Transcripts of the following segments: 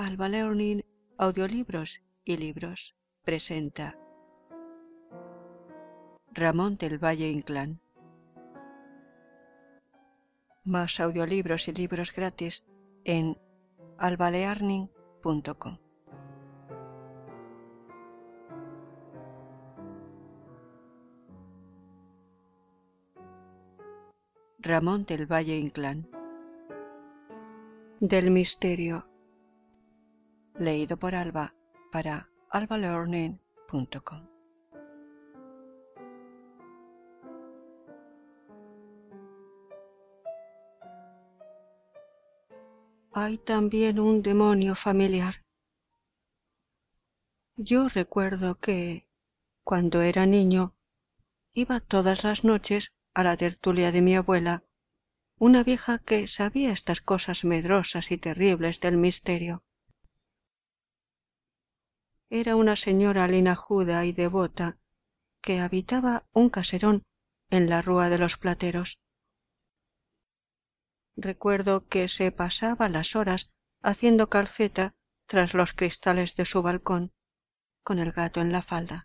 Alba Learning Audiolibros y Libros presenta Ramón del Valle Inclán. Más audiolibros y libros gratis en albalearning.com. Ramón del Valle Inclán. Del misterio. Leído por Alba para albalearning.com. Hay también un demonio familiar. Yo recuerdo que, cuando era niño, iba todas las noches a la tertulia de mi abuela, una vieja que sabía estas cosas medrosas y terribles del misterio. Era una señora linajuda y devota que habitaba un caserón en la Rúa de los Plateros. Recuerdo que se pasaba las horas haciendo calceta tras los cristales de su balcón, con el gato en la falda.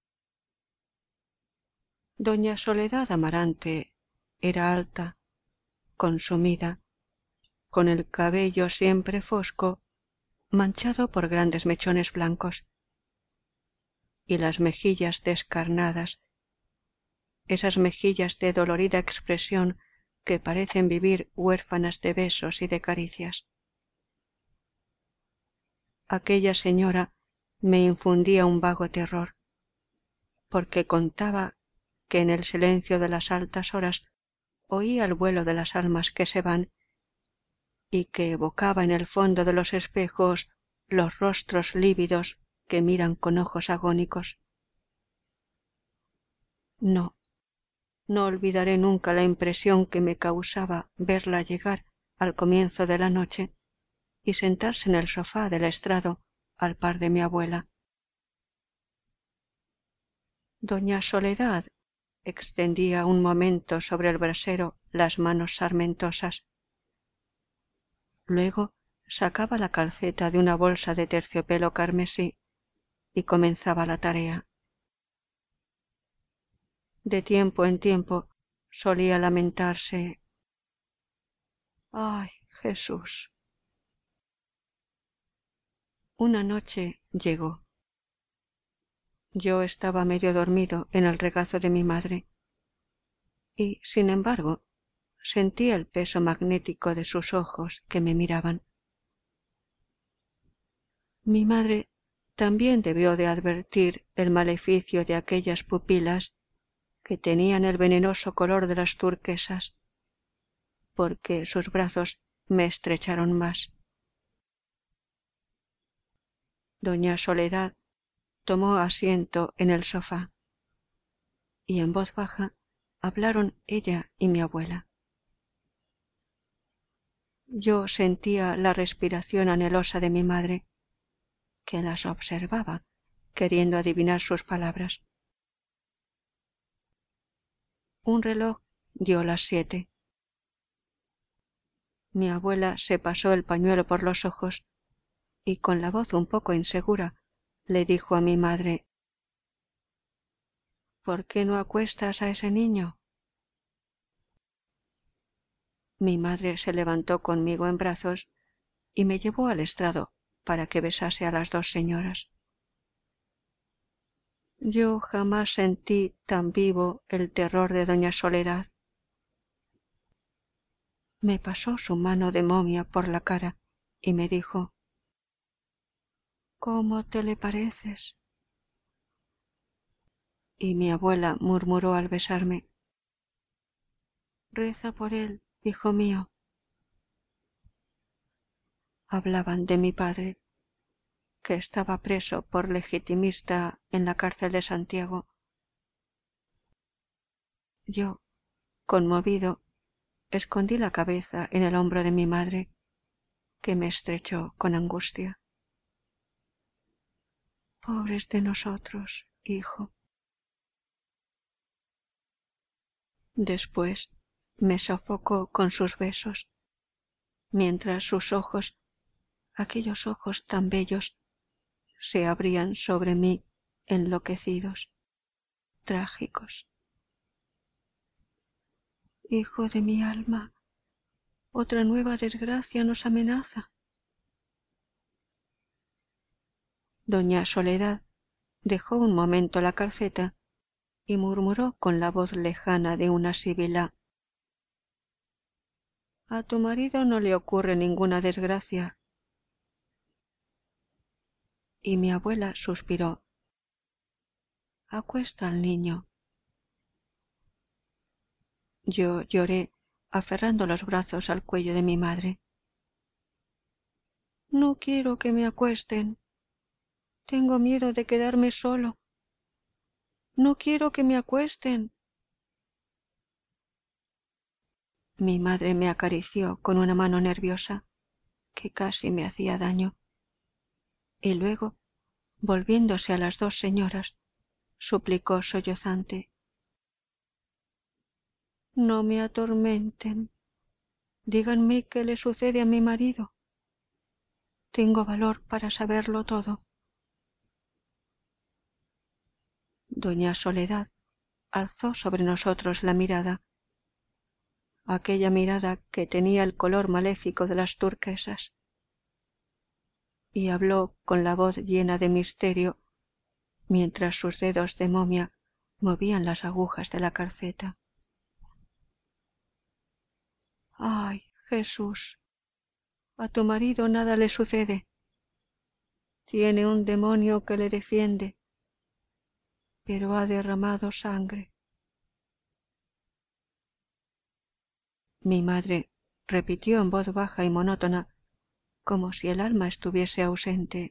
Doña Soledad Amarante era alta, consumida, con el cabello siempre fosco, manchado por grandes mechones blancos, y las mejillas descarnadas, esas mejillas de dolorida expresión que parecen vivir huérfanas de besos y de caricias. Aquella señora me infundía un vago terror, porque contaba que en el silencio de las altas horas oía el vuelo de las almas que se van, y que evocaba en el fondo de los espejos los rostros lívidos que miran con ojos agónicos. No olvidaré nunca la impresión que me causaba verla llegar al comienzo de la noche y sentarse en el sofá del estrado al par de mi abuela. Doña Soledad extendía un momento sobre el brasero las manos sarmentosas. Luego sacaba la calceta de una bolsa de terciopelo carmesí y comenzaba la tarea. De tiempo en tiempo solía lamentarse: «¡Ay, Jesús!». Una noche llegó. Yo estaba medio dormido en el regazo de mi madre y, sin embargo, sentí el peso magnético de sus ojos que me miraban. Mi madre también debió de advertir el maleficio de aquellas pupilas que tenían el venenoso color de las turquesas, porque sus brazos me estrecharon más. Doña Soledad tomó asiento en el sofá y en voz baja hablaron ella y mi abuela. Yo sentía la respiración anhelosa de mi madre, que las observaba, queriendo adivinar sus palabras. Un reloj dio las 7. Mi abuela se pasó el pañuelo por los ojos y con la voz un poco insegura le dijo a mi madre: «¿Por qué no acuestas a ese niño?». Mi madre se levantó conmigo en brazos y me llevó al estrado para que besase a las dos señoras. Yo jamás sentí tan vivo el terror de doña Soledad. Me pasó su mano de momia por la cara y me dijo: «¿Cómo te le pareces?». Y mi abuela murmuró al besarme: «Reza por él, hijo mío». Hablaban de mi padre, que estaba preso por legitimista en la cárcel de Santiago. Yo, conmovido, escondí la cabeza en el hombro de mi madre, que me estrechó con angustia. «Pobres de nosotros, hijo». Después me sofocó con sus besos, mientras sus ojos aquellos ojos tan bellos se abrían sobre mí enloquecidos, trágicos. Hijo de mi alma, otra nueva desgracia nos amenaza. Doña Soledad dejó un momento la carceta y murmuró con la voz lejana de una sibila: a tu marido no le ocurre ninguna desgracia. Y mi abuela suspiró: acuesta al niño. Yo lloré aferrando los brazos al cuello de mi madre. No quiero que me acuesten. Tengo miedo de quedarme solo. No quiero que me acuesten. Mi madre me acarició con una mano nerviosa que casi me hacía daño, y luego, volviéndose a las dos señoras, suplicó sollozante: no me atormenten, díganme qué le sucede a mi marido. Tengo valor para saberlo todo. Doña Soledad alzó sobre nosotros la mirada, aquella mirada que tenía el color maléfico de las turquesas, y habló con la voz llena de misterio mientras sus dedos de momia movían las agujas de la carceta. ¡Ay, Jesús! A tu marido nada le sucede. Tiene un demonio que le defiende, pero ha derramado sangre. Mi madre repitió en voz baja y monótona, como si el alma estuviese ausente: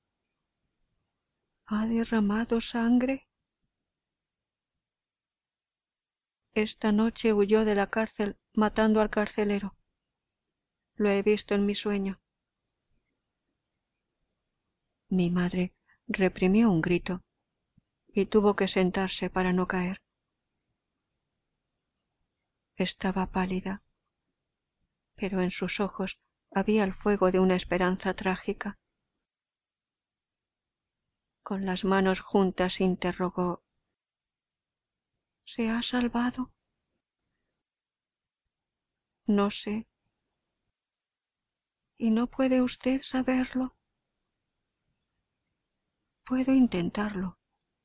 ¿ha derramado sangre? Esta noche huyó de la cárcel matando al carcelero. Lo he visto en mi sueño. Mi madre reprimió un grito y tuvo que sentarse para no caer. Estaba pálida, pero en sus ojos había el fuego de una esperanza trágica. Con las manos juntas interrogó: ¿se ha salvado? No sé. ¿Y no puede usted saberlo? Puedo intentarlo.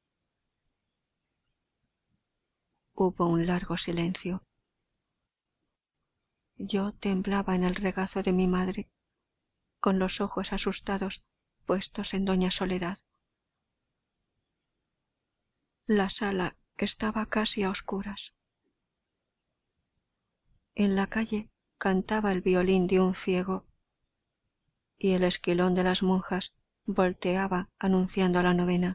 Hubo un largo silencio. Yo temblaba en el regazo de mi madre, con los ojos asustados puestos en doña Soledad. La sala estaba casi a oscuras. En la calle cantaba el violín de un ciego y el esquilón de las monjas volteaba anunciando la novena.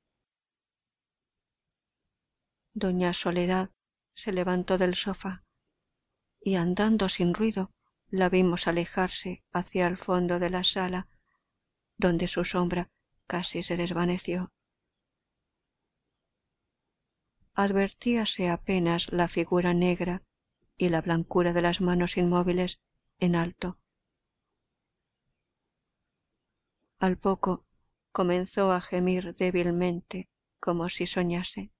Doña Soledad se levantó del sofá y andando sin ruido la vimos alejarse hacia el fondo de la sala, donde su sombra casi se desvaneció. Advertíase apenas la figura negra y la blancura de las manos inmóviles en alto. Al poco comenzó a gemir débilmente, como si soñase.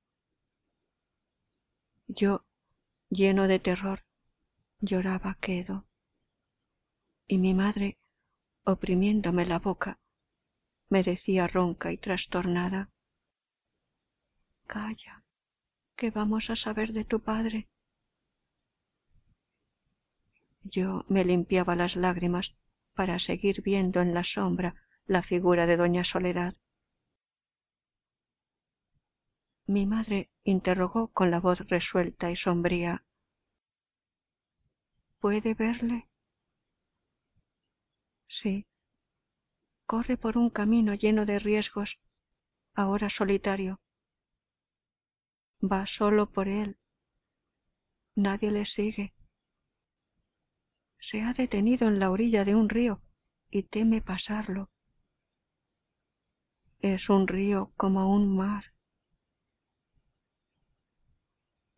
Yo, lleno de terror, lloraba quedo, y mi madre, oprimiéndome la boca, me decía ronca y trastornada: calla, ¿qué vamos a saber de tu padre? Yo me limpiaba las lágrimas para seguir viendo en la sombra la figura de doña Soledad. Mi madre interrogó con la voz resuelta y sombría: ¿puede verle? Sí. Corre por un camino lleno de riesgos, ahora solitario. Va solo por él. Nadie le sigue. Se ha detenido en la orilla de un río y teme pasarlo. Es un río como un mar.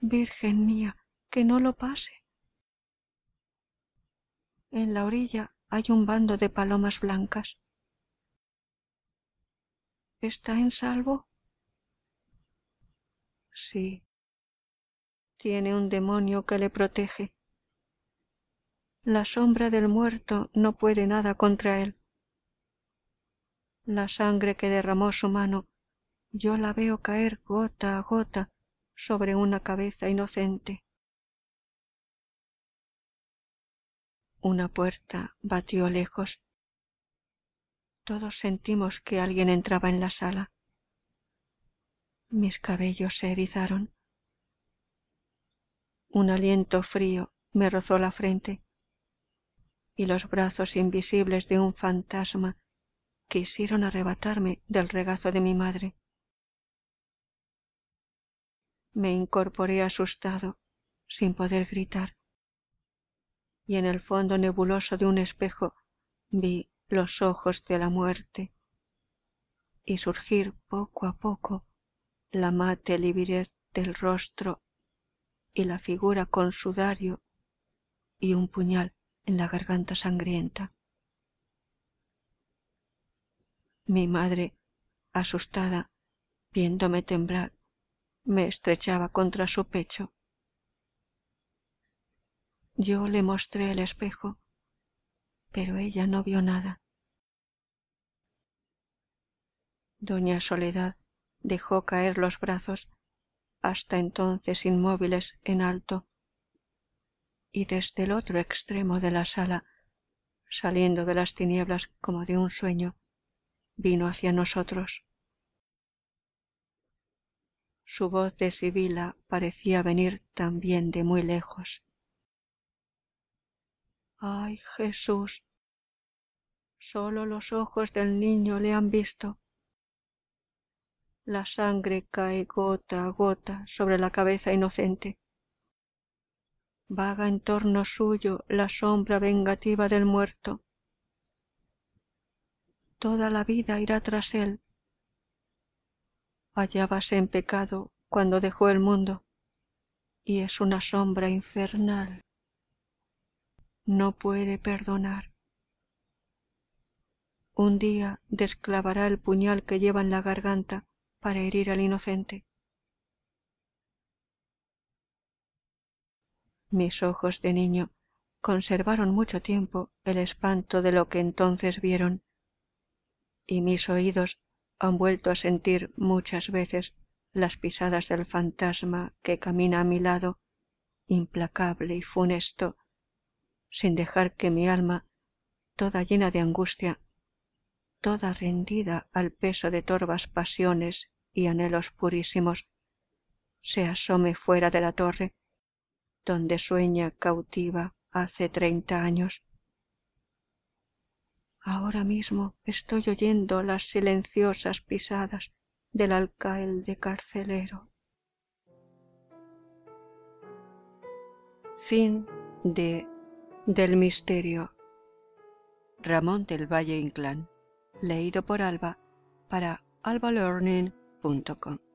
Virgen mía, que no lo pase. En la orilla hay un bando de palomas blancas. ¿Está en salvo? Sí. Tiene un demonio que le protege. La sombra del muerto no puede nada contra él. La sangre que derramó su mano, yo la veo caer gota a gota sobre una cabeza inocente. Una puerta batió lejos. Todos sentimos que alguien entraba en la sala. Mis cabellos se erizaron. Un aliento frío me rozó la frente y los brazos invisibles de un fantasma quisieron arrebatarme del regazo de mi madre. Me incorporé asustado, sin poder gritar, y en el fondo nebuloso de un espejo vi los ojos de la muerte y surgir poco a poco la mate lividez del rostro y la figura con sudario y un puñal en la garganta sangrienta. Mi madre, asustada, viéndome temblar, me estrechaba contra su pecho. Yo le mostré el espejo, pero ella no vio nada. Doña Soledad dejó caer los brazos, hasta entonces inmóviles en alto, y desde el otro extremo de la sala, saliendo de las tinieblas como de un sueño, vino hacia nosotros. Su voz de sibila parecía venir también de muy lejos. ¡Ay, Jesús! Solo los ojos del niño le han visto. La sangre cae gota a gota sobre la cabeza inocente. Vaga en torno suyo la sombra vengativa del muerto. Toda la vida irá tras él. Hallábase en pecado cuando dejó el mundo, y es una sombra infernal. No puede perdonar. Un día desclavará el puñal que lleva en la garganta para herir al inocente. Mis ojos de niño conservaron mucho tiempo el espanto de lo que entonces vieron, y mis oídos han vuelto a sentir muchas veces las pisadas del fantasma que camina a mi lado, implacable y funesto, sin dejar que mi alma, toda llena de angustia, toda rendida al peso de torvas pasiones y anhelos purísimos, se asome fuera de la torre, donde sueña cautiva hace 30 años. Ahora mismo estoy oyendo las silenciosas pisadas del alcaide carcelero. Fin del misterio. Ramón del Valle Inclán. Leído por Alba para albalearning.com.